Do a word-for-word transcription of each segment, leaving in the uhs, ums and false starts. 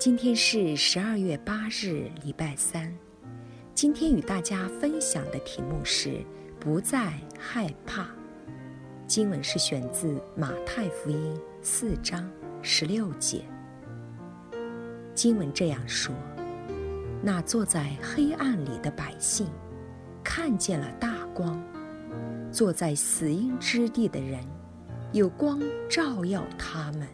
今天是十二月八日，礼拜三。今天与大家分享的题目是不再害怕。经文是选自马太福音四章十六节。经文这样说：那坐在黑暗里的百姓看见了大光，坐在死荫之地的人有光照耀他们。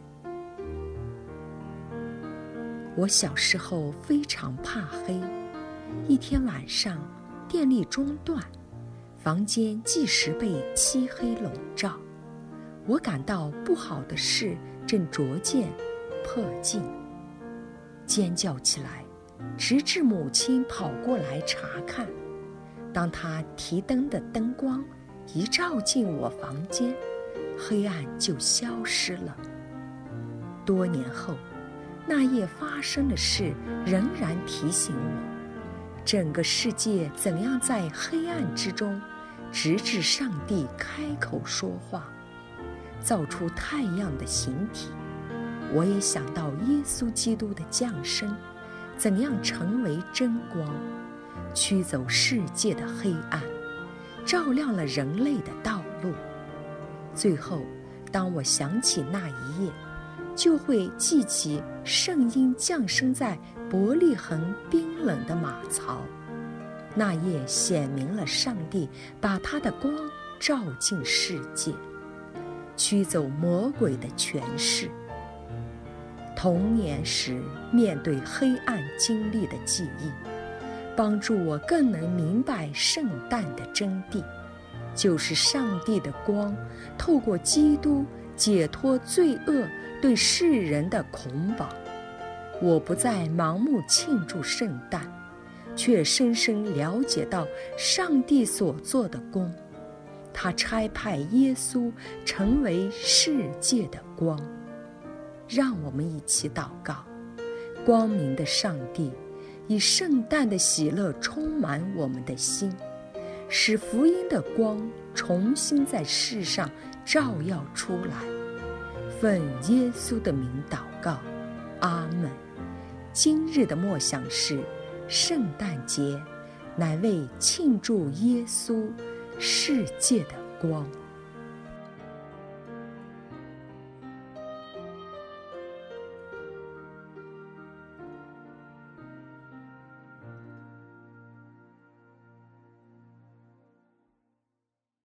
我小时候非常怕黑，一天晚上电力中断，房间即时被漆黑笼罩，我感到不好的事正逐渐迫近，尖叫起来，直至母亲跑过来查看。当她提灯的灯光一照进我房间，黑暗就消失了。多年后，那夜发生的事仍然提醒我，整个世界怎样在黑暗之中，直至上帝开口说话，造出太阳的形体。我也想到耶稣基督的降生，怎样成为真光，驱走世界的黑暗，照亮了人类的道路。最后，当我想起那一夜，就会记起圣婴降生在伯利恒冰冷的马槽。那夜显明了上帝把他的光照进世界，驱走魔鬼的权势。童年时面对黑暗经历的记忆，帮助我更能明白圣诞的真谛，就是上帝的光透过基督解脱罪恶对世人的捆绑。我不再盲目庆祝圣诞，却深深了解到上帝所做的工，他差派耶稣成为世界的光。让我们一起祷告。光明的上帝，以圣诞的喜乐充满我们的心，使福音的光重新在世上照耀出来。奉耶稣的名祷告，阿们。今日的默想是：圣诞节乃为庆祝耶稣世界的光。